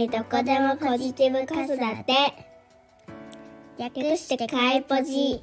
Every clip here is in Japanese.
いどこでもポジティブ子育て、略してかいポジ。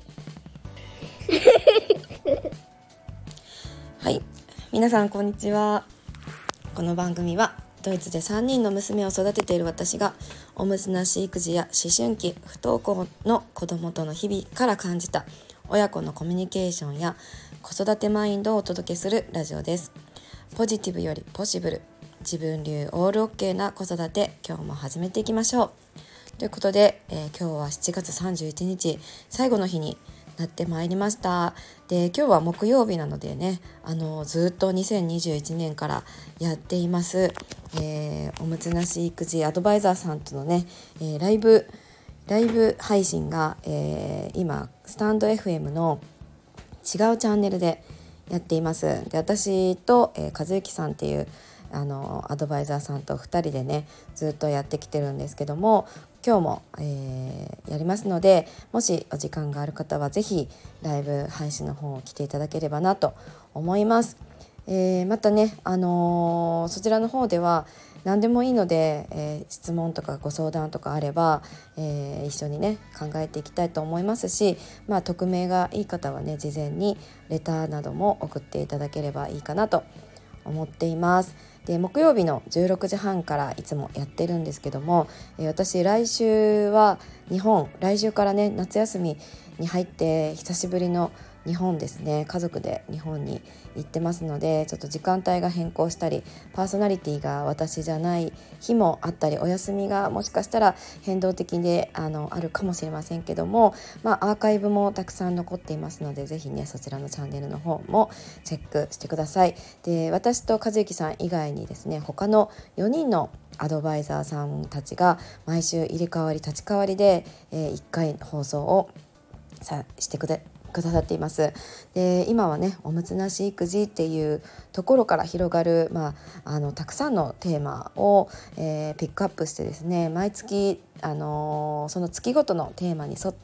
はい、皆さんこんにちは。この番組はドイツで3人の娘を育てている私がおむつなし育児や思春期不登校の子供との日々から感じた親子のコミュニケーションや子育てマインドをお届けするラジオです。ポジティブよりポシブル、自分流オールオッケーな子育て、今日も始めていきましょうということで、今日は7月31日最後の日になってまいりました。で、今日は木曜日なのでね、ずっと2021年からやっています、おむつなし育児アドバイザーさんとのね、ライブ配信が、今スタンド FM の違うチャンネルでやっています。で、私と、和幸さんっていうアドバイザーさんと2人でねずっとやってきてるんですけども、今日も、やりますので、もしお時間がある方はぜひライブ配信の方を来ていただければなと思います。またね、そちらの方では何でもいいので、質問とかご相談とかあれば、一緒にね考えていきたいと思いますし、匿名がいい方はね事前にレターなども送っていただければいいかなと思っています。で、木曜日の16時半からいつもやってるんですけども、私来週からね夏休みに入って久しぶりの日本ですね、家族で日本に行ってますので、ちょっと時間帯が変更したりパーソナリティが私じゃない日もあったり、お休みがもしかしたら変動的であるかもしれませんけども、アーカイブもたくさん残っていますので、ぜひねそちらのチャンネルの方もチェックしてください。で、私と和幸さん以外にですね、他の4人のアドバイザーさんたちが毎週入れ替わり立ち替わりで、1回放送をしてくださっています。で、今はねおむつなし育児っていうところから広がる、たくさんのテーマを、ピックアップしてですね、毎月、その月ごとのテーマに沿って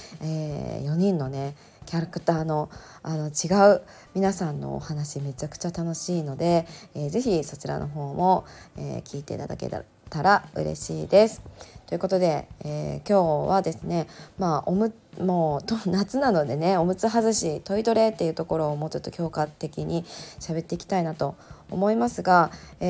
、4人のねキャラクターの、違う皆さんのお話めちゃくちゃ楽しいので、ぜひそちらの方も、聞いていただけたら嬉しいです。ということで、今日はですね、もう夏なのでね、おむつ外しトイトレっていうところをもうちょっと強化的に喋っていきたいなと思いますが、昨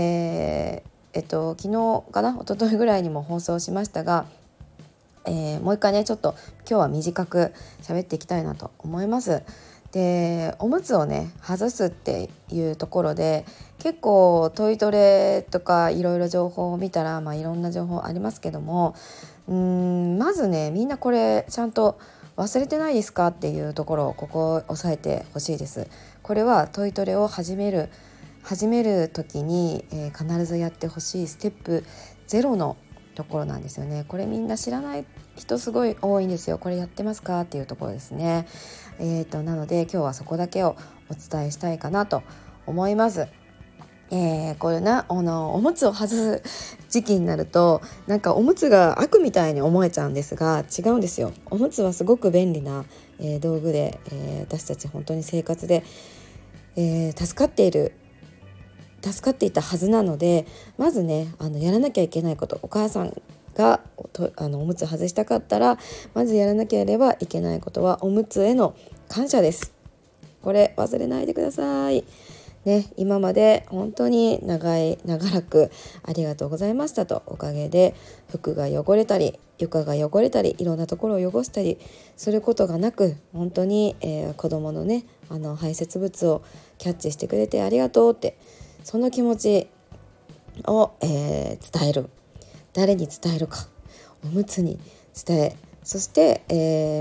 日かな、一昨日ぐらいにも放送しましたが、もう一回ねちょっと今日は短く喋っていきたいなと思います。で、おむつをね外すっていうところで結構トイトレとかいろいろ情報を見たら、いろんな情報ありますけども、まずねみんなこれちゃんと忘れてないですかっていうところをここを押さえてほしいです。これはトイトレを始める時に、必ずやってほしいステップ0のところなんですよね。これみんな知らない人すごい多いんですよ。これやってますかっていうところですね。なので今日はそこだけをお伝えしたいかなと思います。これねおむつを外す時期になるとなんかおむつが悪みたいに思えちゃうんですが、違うんですよ。おむつはすごく便利な、道具で、私たち本当に生活で、助かっていたはずなので、まずねやらなきゃいけないこと、お母さんがおむつ外したかったらまずやらなければいけないことはおむつへの感謝です。これ忘れないでくださいね。今まで本当に長らくありがとうございましたと。おかげで服が汚れたり床が汚れたりいろんなところを汚したりすることがなく、本当に、子供のね排泄物をキャッチしてくれてありがとうって、その気持ちを、伝える。誰に伝えるか、おむつに伝え、そして、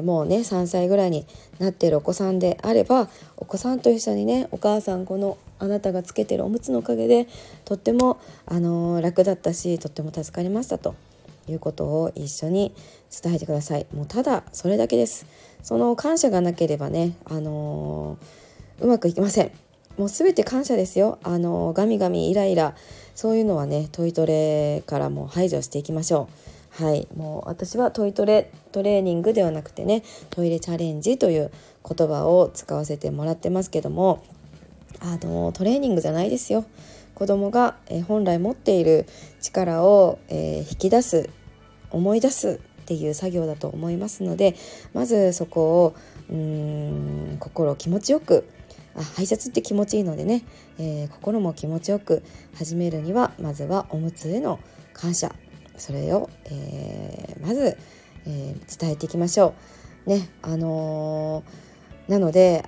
もうね3歳ぐらいになっているお子さんであれば、お子さんと一緒にね、お母さんこのあなたがつけてるおむつのおかげでとっても、楽だったし、とっても助かりましたということを一緒に伝えてください。もうただそれだけです。その感謝がなければね、うまくいきません。もうすべて感謝ですよ。ガミガミイライラ、そういうのはねトイトレからもう排除していきましょう。はい、もう私はトレーニングではなくてね、トイレチャレンジという言葉を使わせてもらってますけども、トレーニングじゃないですよ。 子供が、本来持っている力を、引き出す、思い出すっていう作業だと思いますので、まずそこを心気持ちよく、排泄って気持ちいいのでね、心も気持ちよく始めるには、まずはおむつへの感謝、それを、まず、伝えていきましょうね。なので、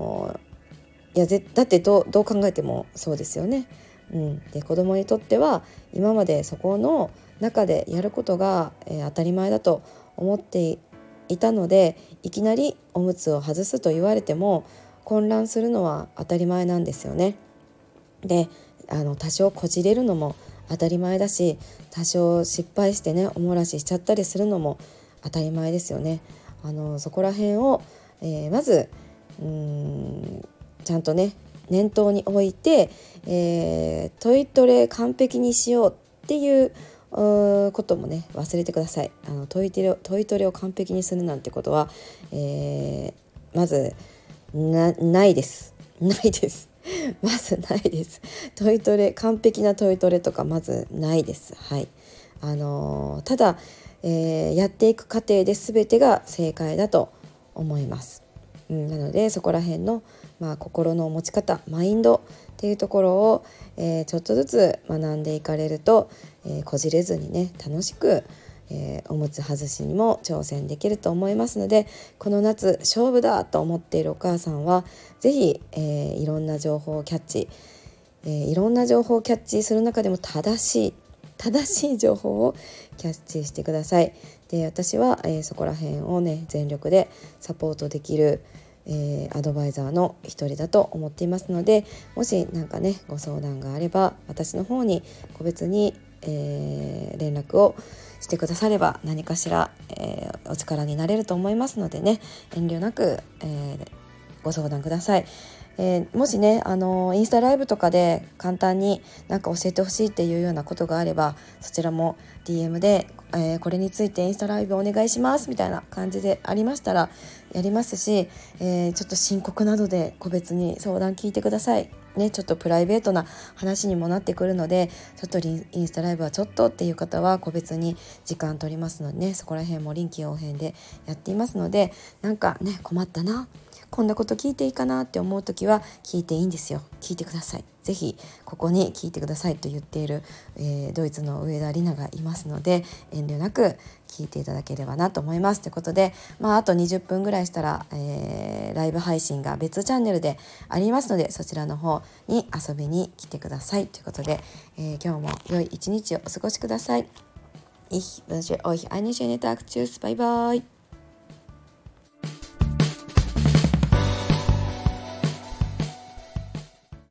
だってどう考えてもそうですよね。で子供にとっては今までそこの中でやることが、当たり前だと思っていたので、いきなりおむつを外すと言われても混乱するのは当たり前なんですよね。で多少こじれるのも当たり前だし、多少失敗してねお漏らししちゃったりするのも当たり前ですよね。そこら辺を、まずちゃんとね念頭に置いて、トイトレ完璧にしようっていうこともね忘れてください。トイトレを完璧にするなんてことは、まずないですないですまずないです。完璧なトイトレとかまずないです。はい。ただ、やっていく過程で全てが正解だと思います。なのでそこら辺の、心の持ち方、マインドっていうところを、ちょっとずつ学んでいかれると、こじれずにね楽しく、おむつ外しにも挑戦できると思いますので、この夏勝負だと思っているお母さんはぜひ、いろんな情報をキャッチ、いろんな情報をキャッチする中でも正しい情報をキャッチしてください。で私は、そこら辺をね全力でサポートできる、アドバイザーの一人だと思っていますので、もし何かねご相談があれば私の方に個別に、連絡をしてくだされば何かしら、お力になれると思いますのでね、遠慮なく、ご相談ください。もしねインスタライブとかで簡単になんか教えてほしいっていうようなことがあれば、そちらも DM で、これについてインスタライブお願いしますみたいな感じでありましたらやりますし、ちょっと深刻などで個別に相談聞いてくださいね。ちょっとプライベートな話にもなってくるので、ちょっとインスタライブはちょっとっていう方は個別に時間取りますのでね、そこら辺も臨機応変でやっていますので、なんかね困ったな、こんなこと聞いていいかなって思うときは聞いていいんですよ。聞いてください。ぜひここに聞いてくださいと言っている、ドイツの上田里奈がいますので、遠慮なく聞いていただければなと思います。ということで、あと20分ぐらいしたら、ライブ配信が別チャンネルでありますので、そちらの方に遊びに来てくださいということで、今日も良い一日をお過ごしください。Ich wünsche euch einen schönen Tag. Tschüss, bye bye.